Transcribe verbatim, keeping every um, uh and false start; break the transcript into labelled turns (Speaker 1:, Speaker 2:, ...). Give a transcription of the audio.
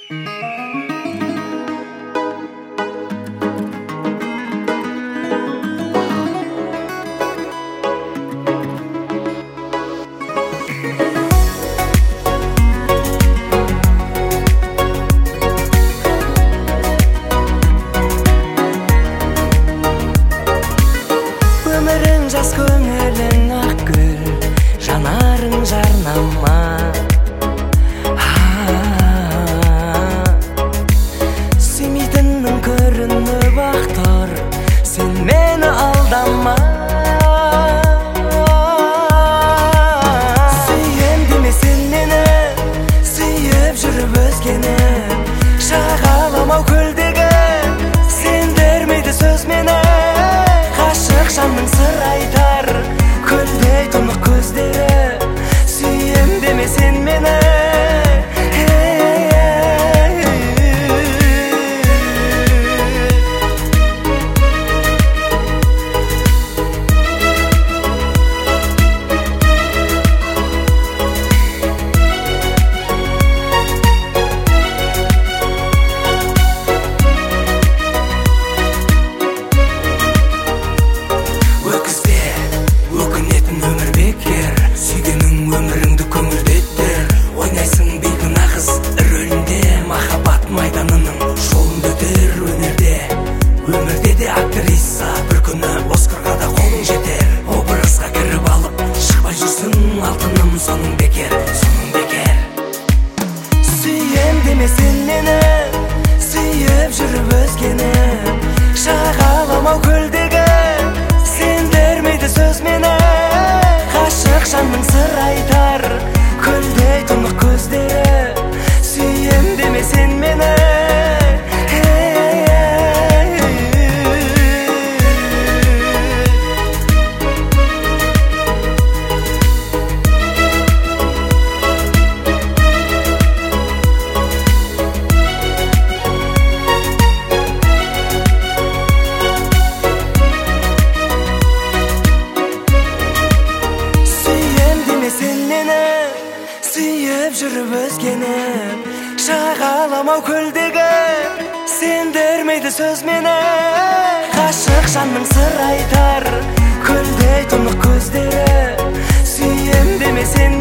Speaker 1: Жас көңілің ақ гүл, жанарың жарнама. Сүймейтіннің көрініп ақ тұр, сен мені алдама. Сүйем деме сен мені, сүйіп жүріп өзгені. Шағаламау көлдегі, сен бермейді сөз мені. Ғашық жанның сыр айтар, көлдей тұнық көздері. Сүйем деме сен мені. Өміріңді көңілдеттер, ойнайсың бейкүн ақыз рөлінде. Махаббат майданының жолында өтер өнерде. Өмірде де актриса, бір күні Оскарға да қолың жетер. Образға кіріп алып шықпай жүрсің, алтыным соның бекер, соның бекер. Сүйем деме сен мені, сүйіп жүріп өзгені. Шағаламау көлдегі, сен бермейді сөз мені. Ғашық жанның сыр айтар, көлдей тұнық көздері. Сүйем деме сен мені. Сүйіп жүріп өзгені. Шағаламау көлдегі, сен бермейді сөз мені. Ғашық жанның сыр айтар, көлдей тұнық көздері. Сүйем деме сен